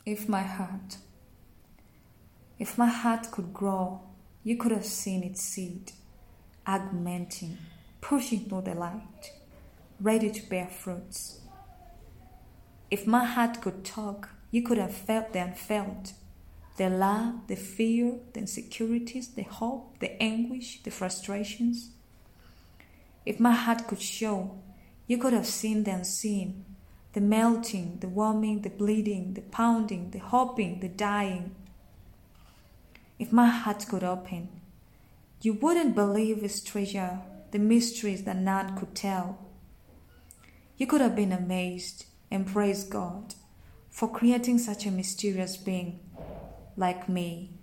If my heart could grow, you could have seen its seed, augmenting, pushing through the light, ready to bear fruits. If my heart could talk, you could have felt the unfelt, the love, the fear, the insecurities, the hope, the anguish, the frustrations. If my heart could show, you could have seen the unseen, the melting, the warming, the bleeding, the pounding, the hoping, the dying. If my heart could open, you wouldn't believe its treasure, the mysteries that none could tell. You could have been amazed and praised God for creating such a mysterious being like me.